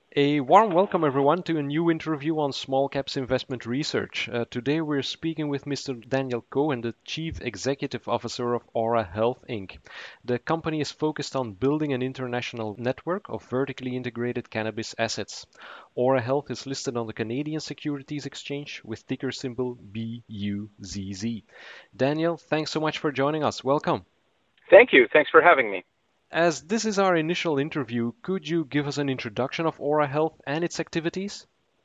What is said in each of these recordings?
A warm welcome, everyone, to a new interview on small caps investment research. Today, we're speaking with Mr. Daniel Cohen, the Chief Executive Officer of Aura Health Inc. The company is focused on building an international network of vertically integrated cannabis assets. Aura Health is listed on the Canadian Securities Exchange with ticker symbol BUZZ. Daniel, thanks so much for joining us. Welcome. Thank you. Thanks for having me. As this is our initial interview, could you give us an introduction of Aura Health and its activities?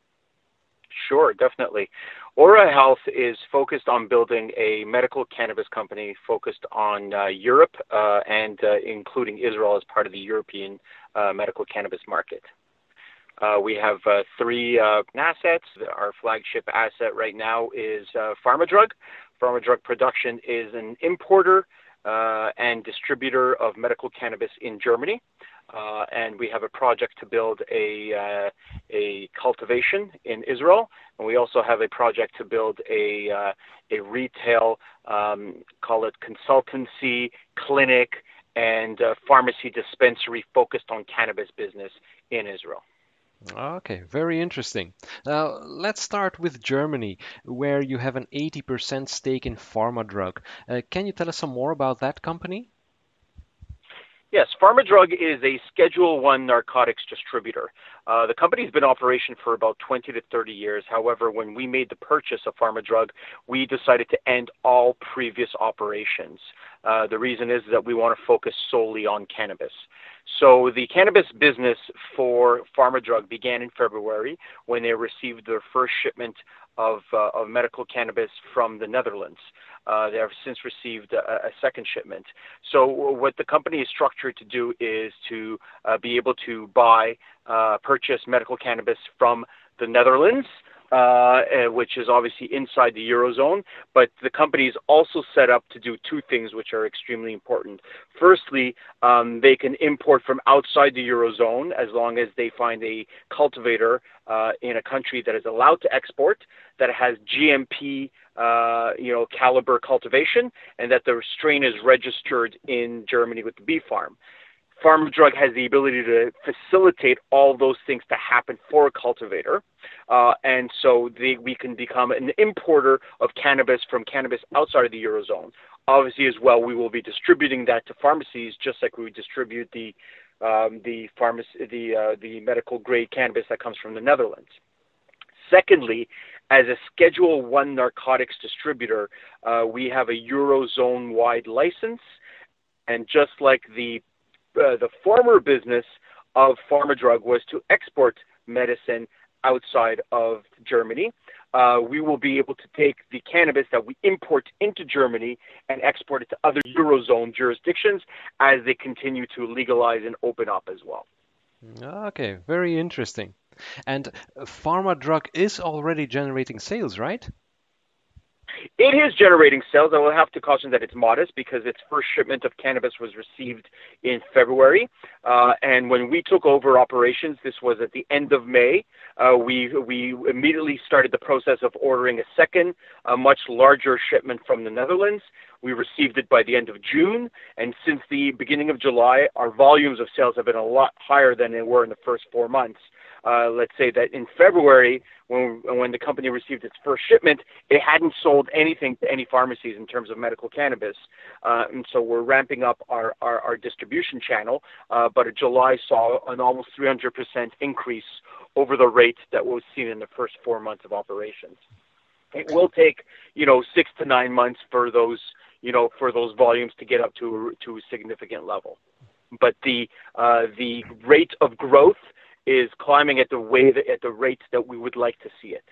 Sure, definitely. Aura Health is focused on building a medical cannabis company focused on Europe and including Israel as part of the European medical cannabis market. We have three assets. Our flagship asset right now is PharmaDrug. PharmaDrug Production is an importer and distributor of medical cannabis in Germany. And we have a project to build a cultivation in Israel, and we also have a project to build a retail, call it consultancy, clinic, and pharmacy dispensary focused on cannabis business in Israel. Okay, very interesting. Now, let's start with Germany, where you have an 80% stake in PharmaDrug. Can you tell us some more about that company? Yes, PharmaDrug is a Schedule One narcotics distributor. The company's been in operation for about 20 to 30 years. However, when we made the purchase of PharmaDrug, we decided to end all previous operations. The reason is that we want to focus solely on cannabis. So the cannabis business for PharmaDrug began in February when they received their first shipment of medical cannabis from the Netherlands. They have since received a second shipment. So what the company is structured to do is to be able to purchase medical cannabis from the Netherlands, which is obviously inside the Eurozone. But the company is also set up to do two things which are extremely important. Firstly, they can import from outside the Eurozone as long as they find a cultivator in a country that is allowed to export, that has GMP caliber cultivation, and that the strain is registered in Germany with the bee farm. PharmaDrug has the ability to facilitate all those things to happen for a cultivator. And so we can become an importer of cannabis from cannabis outside of the Eurozone. Obviously, as well, we will be distributing that to pharmacies, just like we distribute the medical grade cannabis that comes from the Netherlands. Secondly, as a Schedule One narcotics distributor, we have a Eurozone-wide license, and just like the former business of PharmaDrug was to export medicine outside of Germany, we will be able to take the cannabis that we import into Germany and export it to other Eurozone jurisdictions as they continue to legalize and open up as well. Okay, very interesting. And PharmaDrug is already generating sales, right? It is generating sales. I will have to caution that it's modest because its first shipment of cannabis was received in February. And when we took over operations, this was at the end of May, we immediately started the process of ordering a second, much larger shipment from the Netherlands. We received it by the end of June. And since the beginning of July, our volumes of sales have been a lot higher than they were in the first 4 months. Let's say that in February, when the company received its first shipment, it hadn't sold anything to any pharmacies in terms of medical cannabis. And so we're ramping up our distribution channel. But July saw an almost 300% increase over the rate that was seen in the first 4 months of operations. It will take, 6 to 9 months for those volumes to get up to a significant level. But the rate of growth is climbing at the rate that we would like to see it.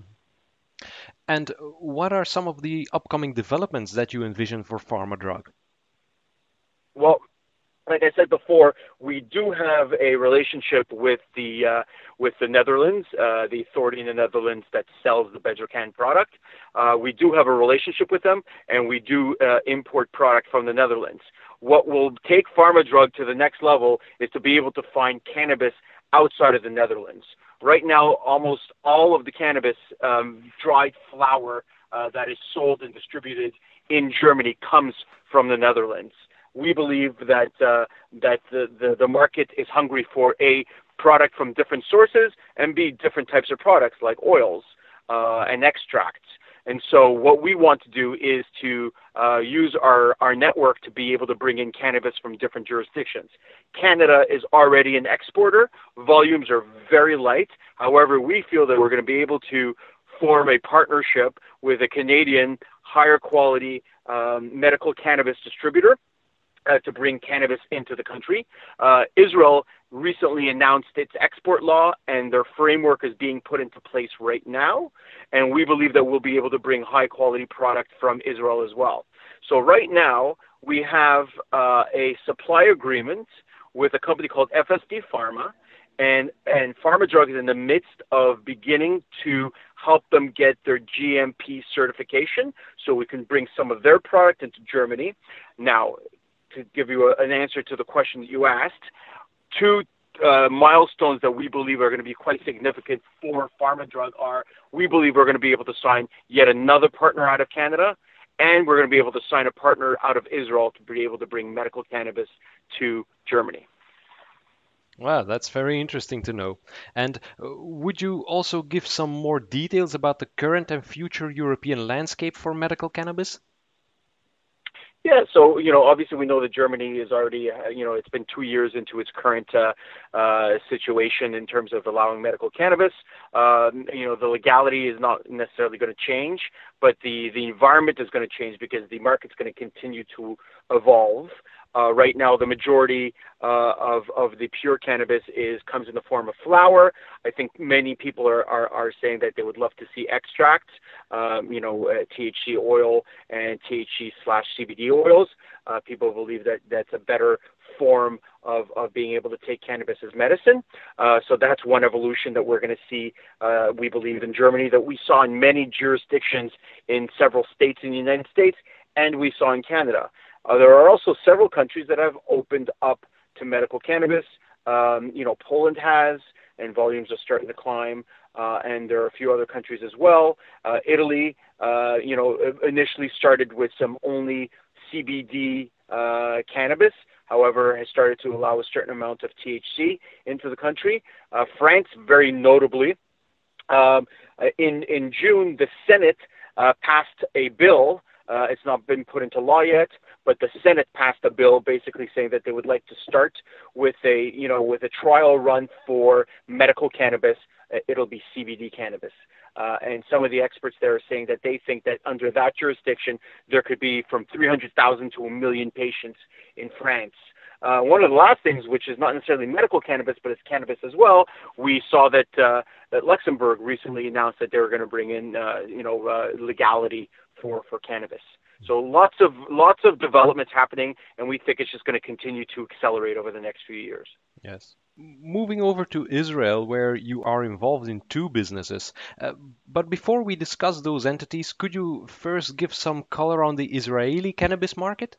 And what are some of the upcoming developments that you envision for PharmaDrug? Well, like I said before, we do have a relationship with the Netherlands, the authority in the Netherlands that sells the Bedrocan product. We do have a relationship with them, and we do import product from the Netherlands. What will take PharmaDrug to the next level is to be able to find cannabis outside of the Netherlands. Right now, almost all of the cannabis dried flower that is sold and distributed in Germany comes from the Netherlands. We believe that the market is hungry for a product from different sources, and B, different types of products like oils and extracts. And so what we want to do is to use our network to be able to bring in cannabis from different jurisdictions. Canada is already an exporter. Volumes are very light. However, we feel that we're going to be able to form a partnership with a Canadian higher quality medical cannabis distributor to bring cannabis into the country. Israel recently announced its export law, and their framework is being put into place right now. And we believe that we'll be able to bring high quality product from Israel as well. So right now we have a supply agreement with a company called FSD Pharma, and PharmaDrug is in the midst of beginning to help them get their GMP certification so we can bring some of their product into Germany. Now, to give you an answer to the question that you asked, two milestones that we believe are going to be quite significant for PharmaDrug are, we believe we're going to be able to sign yet another partner out of Canada, and we're going to be able to sign a partner out of Israel to be able to bring medical cannabis to Germany. Wow, that's very interesting to know. And would you also give some more details about the current and future European landscape for medical cannabis? Yeah, so, obviously we know that Germany is already, it's been 2 years into its current situation in terms of allowing medical cannabis. The legality is not necessarily going to change, but the environment is going to change because the market's going to continue to evolve. Right now, the majority of the pure cannabis comes in the form of flower. I think many people are saying that they would love to see extracts, THC oil and THC/CBD oils. People believe that that's a better form of being able to take cannabis as medicine. So that's one evolution that we're going to see, we believe, in Germany, that we saw in many jurisdictions in several states in the United States, and we saw in Canada. There are also several countries that have opened up to medical cannabis. Poland has, and volumes are starting to climb. And there are a few other countries as well. Italy, initially started with some only CBD cannabis, however, has started to allow a certain amount of THC into the country. France, very notably, in June, the Senate passed a bill. It's not been put into law yet, but the Senate passed a bill basically saying that they would like to start with a trial run for medical cannabis. It'll be CBD cannabis. And some of the experts there are saying that they think that under that jurisdiction, there could be from 300,000 to 1 million patients in France. One of the last things, which is not necessarily medical cannabis, but it's cannabis as well, we saw that Luxembourg recently announced that they were going to bring in, legality for cannabis. So lots of developments happening, and we think it's just going to continue to accelerate over the next few years. Yes. Moving over to Israel, where you are involved in two businesses. But before we discuss those entities, could you first give some color on the Israeli cannabis market?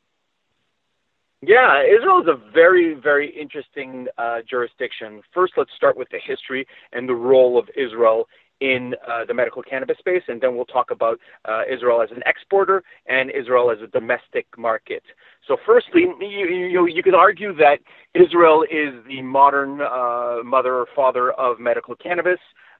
Yeah, Israel is a very, very interesting jurisdiction. First, let's start with the history and the role of Israel in the medical cannabis space, and then we'll talk about Israel as an exporter and Israel as a domestic market. So firstly, you could argue that Israel is the modern mother or father of medical cannabis.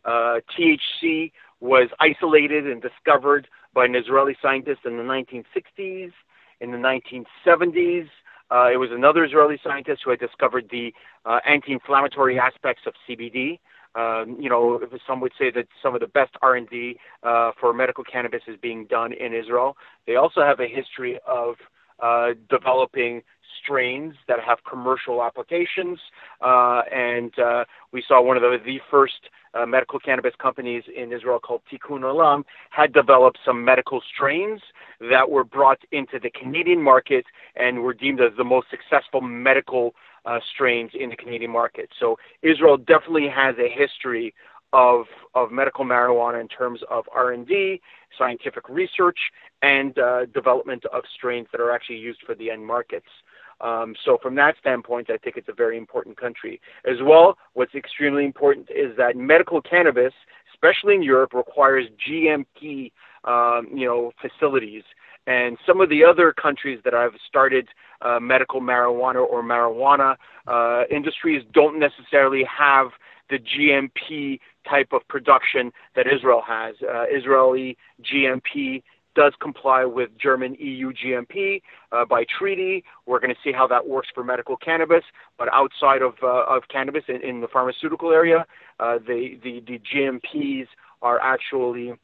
THC was isolated and discovered by an Israeli scientist in the 1960s. In the 1970s, it was another Israeli scientist who had discovered the anti-inflammatory aspects of CBD. Some would say that some of the best R&D for medical cannabis is being done in Israel. They also have a history of developing strains that have commercial applications, and we saw one of the first medical cannabis companies in Israel called Tikkun Olam had developed some medical strains that were brought into the Canadian market and were deemed as the most successful medical strains in the Canadian market. So Israel definitely has a history of medical marijuana in terms of R&D, scientific research, and development of strains that are actually used for the end markets. So from that standpoint, I think it's a very important country. As well, what's extremely important is that medical cannabis, especially in Europe, requires GMP, facilities. And some of the other countries that have started medical marijuana or marijuana industries don't necessarily have the GMP type of production that Israel has. Israeli GMP does comply with German EU GMP by treaty. We're going to see how that works for medical cannabis, but outside of cannabis in the pharmaceutical area, the GMPs are actually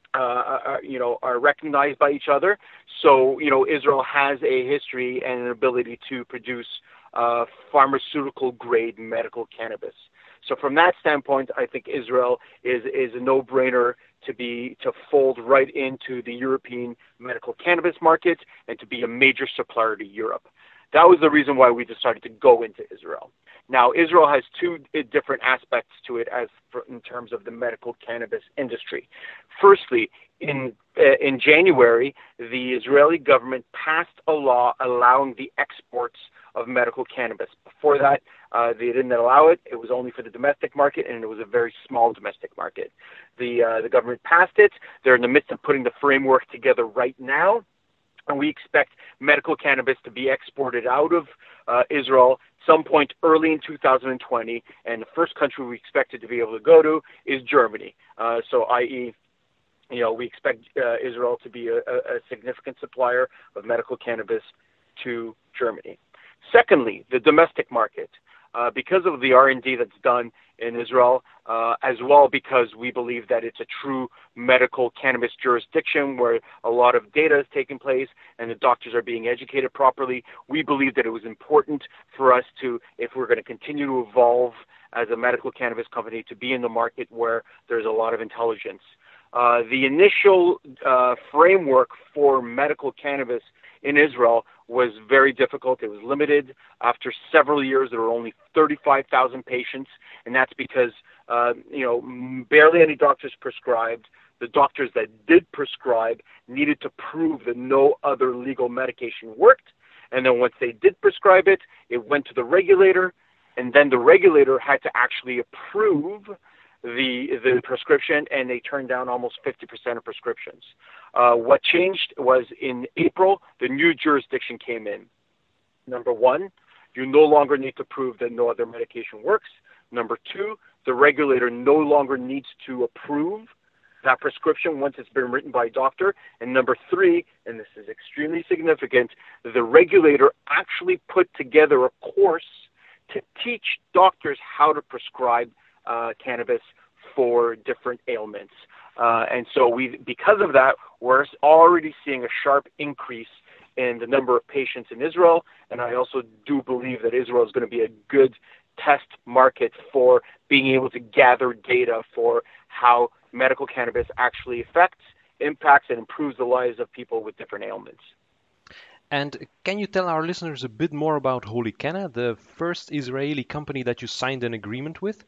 are recognized by each other. So, Israel has a history and an ability to produce pharmaceutical grade medical cannabis. So from that standpoint, I think Israel is a no-brainer to fold right into the European medical cannabis market and to be a major supplier to Europe. That was the reason why we decided to go into Israel. Now, Israel has two different aspects to it in terms of the medical cannabis industry. Firstly, in January, the Israeli government passed a law allowing the exports of medical cannabis. Before that, they didn't allow it. It was only for the domestic market, and it was a very small domestic market. The government passed it. They're in the midst of putting the framework together right now. And we expect medical cannabis to be exported out of Israel some point early in 2020. And the first country we expect it to be able to go to is Germany. So, i.e., we expect Israel to be a significant supplier of medical cannabis to Germany. Secondly, the domestic market. Because of the R&D that's done in Israel, as well because we believe that it's a true medical cannabis jurisdiction where a lot of data is taking place and the doctors are being educated properly, we believe that it was important for us to, if we're going to continue to evolve as a medical cannabis company, to be in the market where there's a lot of intelligence. The initial framework for medical cannabis in Israel was very difficult. It was limited. After several years, there were only 35,000 patients, and that's because, barely any doctors prescribed. The doctors that did prescribe needed to prove that no other legal medication worked, and then once they did prescribe it, it went to the regulator, and then the regulator had to actually approve the prescription, and they turned down almost 50% of prescriptions. What changed was in April, the new jurisdiction came in. Number one, you no longer need to prove that no other medication works. Number two, the regulator no longer needs to approve that prescription once it's been written by a doctor. And number three, and this is extremely significant, the regulator actually put together a course to teach doctors how to prescribe cannabis for different ailments. And so because of that, we're already seeing a sharp increase in the number of patients in Israel. And I also do believe that Israel is going to be a good test market for being able to gather data for how medical cannabis actually impacts, and improves the lives of people with different ailments. And can you tell our listeners a bit more about Holy Canna, the first Israeli company that you signed an agreement with?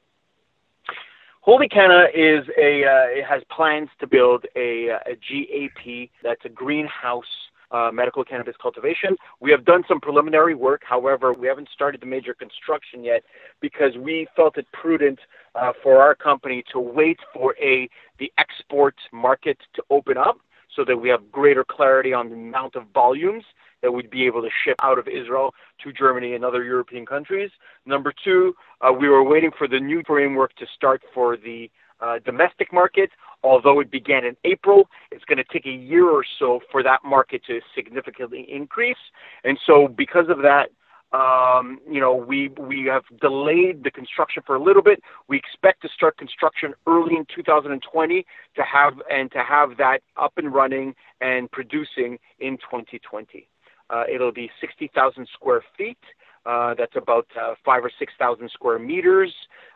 Holy Canna it has plans to build a GAP, that's a greenhouse medical cannabis cultivation. We have done some preliminary work. However, we haven't started the major construction yet because we felt it prudent for our company to wait for the export market to open up so that we have greater clarity on the amount of volumes that we'd be able to ship out of Israel to Germany and other European countries. Number two, we were waiting for the new framework to start for the domestic market. Although it began in April, it's going to take a year or so for that market to significantly increase. And so because of that, we have delayed the construction for a little bit. We expect to start construction early in 2020 to have that up and running and producing in 2020. It'll be 60,000 square feet. That's about 5,000 or 6,000 square meters,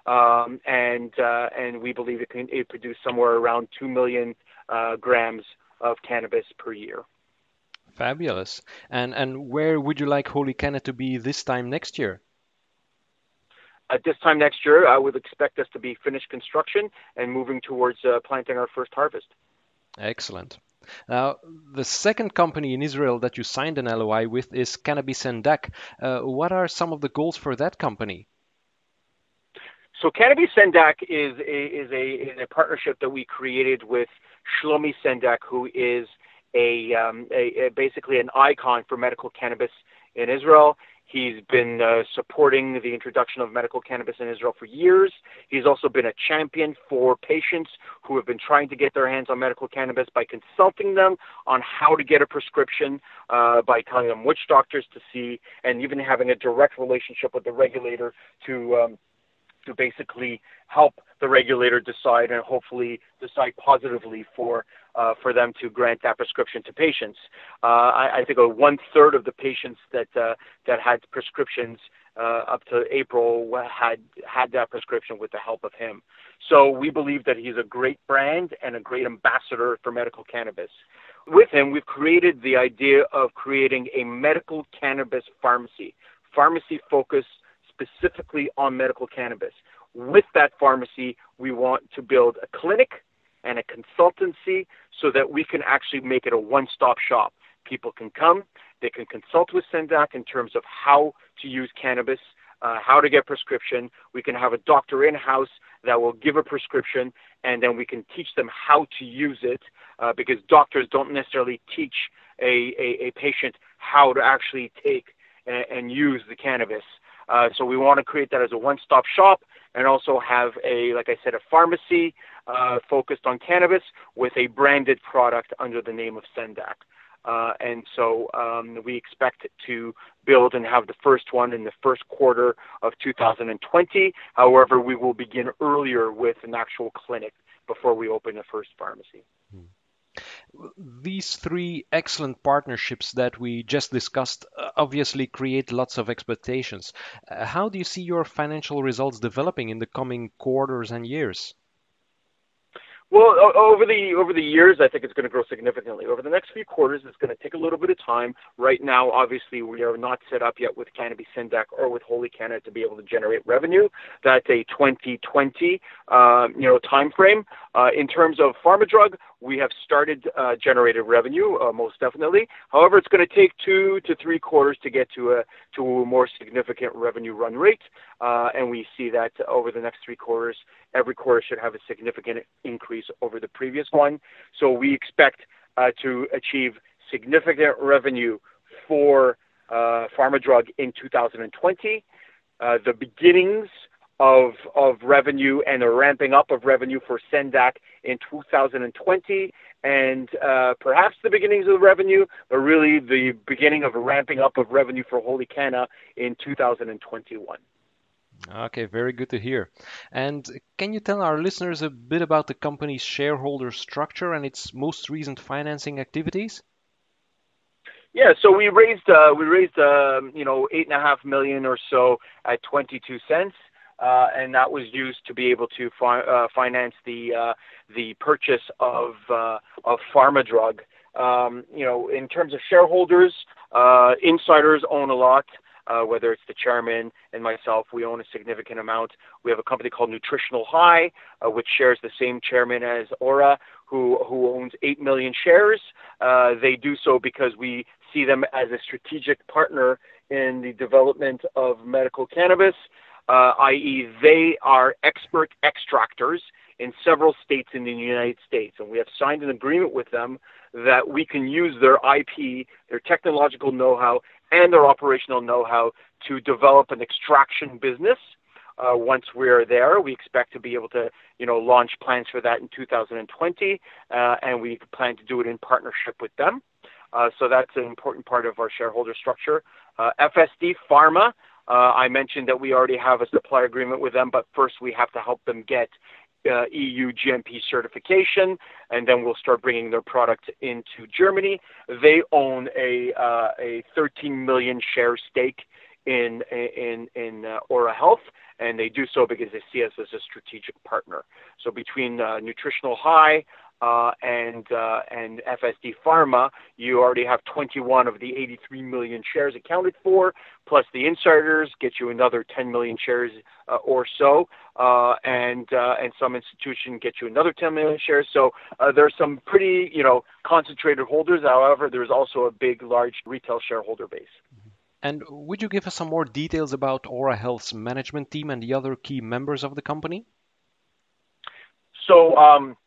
and we believe it can produce somewhere around 2 million grams of cannabis per year. Fabulous. And where would you like Holy Canna to be this time next year? At this time next year, I would expect us to be finished construction and moving towards planting our first harvest. Excellent. Now, the second company in Israel that you signed an LOI with is Cannabis Sendak. What are some of the goals for that company? So Cannabis Sendak is a partnership that we created with Shlomi Sendak, who is basically an icon for medical cannabis in Israel. He's been supporting the introduction of medical cannabis in Israel for years. He's also been a champion for patients who have been trying to get their hands on medical cannabis by consulting them on how to get a prescription, by telling them which doctors to see, and even having a direct relationship with the regulator to basically help the regulator decide and hopefully decide positively for them to grant that prescription to patients. I think 1/3 of the patients that had prescriptions up to April had that prescription with the help of him. So we believe that he's a great brand and a great ambassador for medical cannabis. With him, we've created the idea of creating a medical cannabis pharmacy focused specifically on medical cannabis. With that pharmacy, we want to build a clinic and a consultancy so that we can actually make it a one-stop shop. People can come, they can consult with Sendak in terms of how to use cannabis, how to get prescription. We can have a doctor in-house that will give a prescription, and then we can teach them how to use it, because doctors don't necessarily teach a patient how to actually take and use the cannabis. So we want to create that as a one-stop shop and also have like I said, a pharmacy focused on cannabis with a branded product under the name of Sendak. And so we expect to build and have the first one in the first quarter of 2020. However, we will begin earlier with an actual clinic before we open the first pharmacy. These three excellent partnerships that we just discussed obviously create lots of expectations. How do you see your financial results developing in the coming quarters and years? Well, over the years, I think it's going to grow significantly. Over the next few quarters, it's going to take a little bit of time. Right now, obviously, we are not set up yet with Canopy Sendak or with Holy Canada to be able to generate revenue. That's a 2020 time frame. In terms of PharmaDrug, we have started generated revenue, most definitely. However, it's going to take 2 to 3 quarters to get to a more significant revenue run rate. And we see that over the next 3 quarters, every quarter should have a significant increase over the previous one. So we expect to achieve significant revenue for PharmaDrug in 2020. The beginnings of revenue and the ramping up of revenue for Sendak in 2020, and perhaps the beginnings of revenue, but really the beginning of a ramping up of revenue for Holy Canada in 2021. Okay, very good to hear. And can you tell our listeners a bit about the company's shareholder structure and its most recent financing activities? Yeah, so we raised $8.5 million or so at 22 cents. And that was used to be able to finance the purchase of PharmaDrug. In terms of shareholders, insiders own a lot. Whether it's the chairman and myself, we own a significant amount. We have a company called Nutritional High, which shares the same chairman as Aura, who owns 8 million shares. They do so because we see them as a strategic partner in the development of medical cannabis, i.e. they are expert extractors in several states in the United States. And we have signed an agreement with them that we can use their IP, their technological know-how, and their operational know-how to develop an extraction business. Once we're there, we expect to be able to, launch plans for that in 2020, and we plan to do it in partnership with them. So that's an important part of our shareholder structure. FSD Pharma, I mentioned that we already have a supply agreement with them, but first we have to help them get EU GMP certification, and then we'll start bringing their product into Germany. They own a 13 million share stake in Aura Health, and they do so because they see us as a strategic partner. So between Nutritional High and FSD Pharma, you already have 21 of the 83 million shares accounted for, plus the insiders get you another 10 million shares or so, and some institution get you another 10 million shares. So there's some pretty, concentrated holders. However, there's also a big, large retail shareholder base. And would you give us some more details about Aura Health's management team and the other key members of the company? So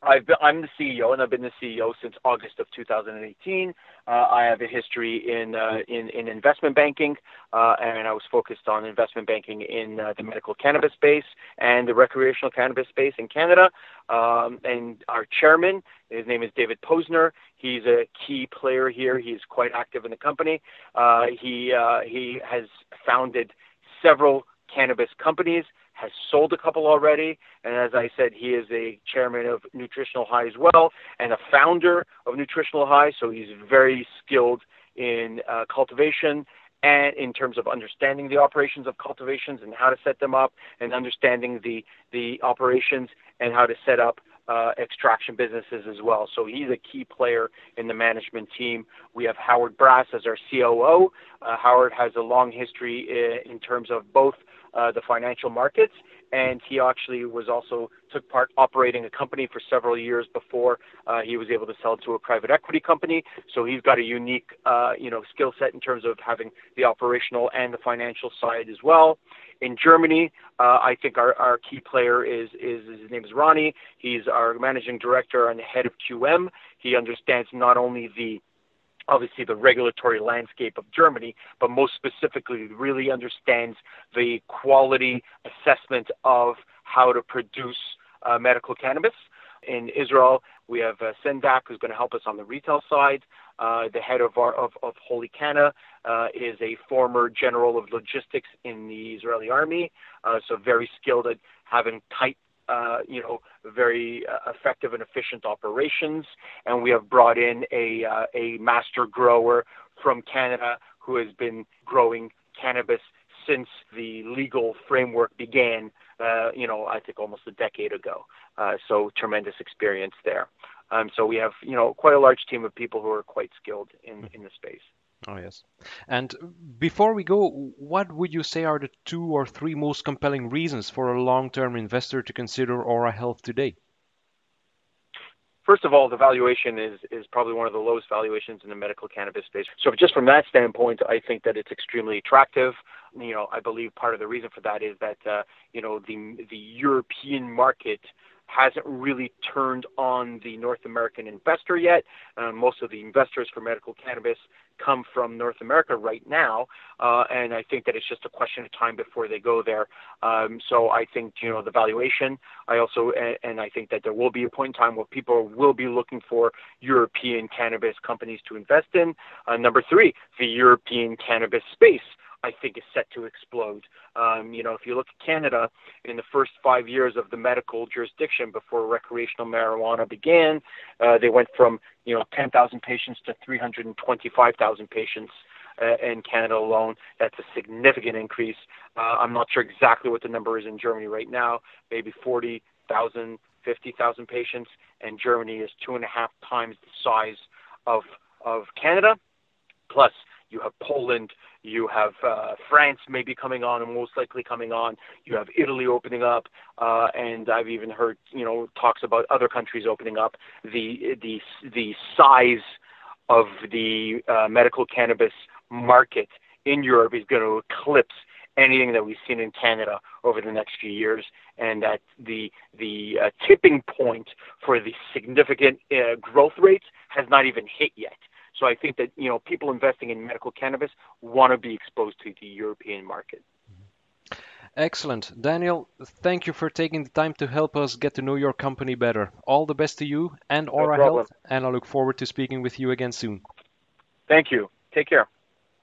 I'm the CEO, and I've been the CEO since August of 2018. I have a history in investment banking, and I was focused on investment banking in the medical cannabis space and the recreational cannabis space in Canada. And our chairman, his name is David Posner. He's a key player here. He's quite active in the company. He has founded several cannabis companies, has sold a couple already, and as I said, he is a chairman of Nutritional High as well, and a founder of Nutritional High, so he's very skilled in cultivation and in terms of understanding the operations of cultivations and how to set them up, and understanding the operations and how to set up extraction businesses as well. So he's a key player in the management team. We have Howard Brass as our COO. Howard has a long history in terms of both the financial markets, and he actually took part operating a company for several years before he was able to sell to a private equity company. So he's got a unique skill set in terms of having the operational and the financial side as well. In Germany, I think our key player is his name is Ronnie. He's our managing director and the head of QM. He understands not only obviously the regulatory landscape of Germany, but most specifically really understands the quality assessment of how to produce medical cannabis. In Israel, we have Sendak, who's going to help us on the retail side. The head of Holy Canna is a former general of logistics in the Israeli army, so very skilled at having tight very effective and efficient operations. And we have brought in a master grower from Canada who has been growing cannabis since the legal framework began, I think almost a decade ago. So tremendous experience there. So we have, quite a large team of people who are quite skilled in the space. Oh, yes. And before we go, what would you say are the 2 or 3 most compelling reasons for a long-term investor to consider Aura Health today? First of all, the valuation is probably one of the lowest valuations in the medical cannabis space. So just from that standpoint, I think that it's extremely attractive. I believe part of the reason for that is that, the European market hasn't really turned on the North American investor yet. Most of the investors for medical cannabis come from North America right now, and I think that it's just a question of time before they go there. So I think, the valuation, and I think that there will be a point in time where people will be looking for European cannabis companies to invest in. Number 3, the European cannabis space, I think, is set to explode. If you look at Canada, in the first 5 years of the medical jurisdiction before recreational marijuana began, they went from 10,000 patients to 325,000 patients in Canada alone. That's a significant increase. I'm not sure exactly what the number is in Germany right now, maybe 40,000, 50,000 patients, and Germany is 2.5 times the size of Canada. Plus, you have Poland, you have France maybe coming on and most likely coming on. You have Italy opening up, and I've even heard talks about other countries opening up. The size of the medical cannabis market in Europe is going to eclipse anything that we've seen in Canada over the next few years, and that the tipping point for the significant growth rates has not even hit yet. So I think that, people investing in medical cannabis want to be exposed to the European market. Excellent. Daniel, thank you for taking the time to help us get to know your company better. All the best to you and Aura Health, and I look forward to speaking with you again soon. Thank you. Take care.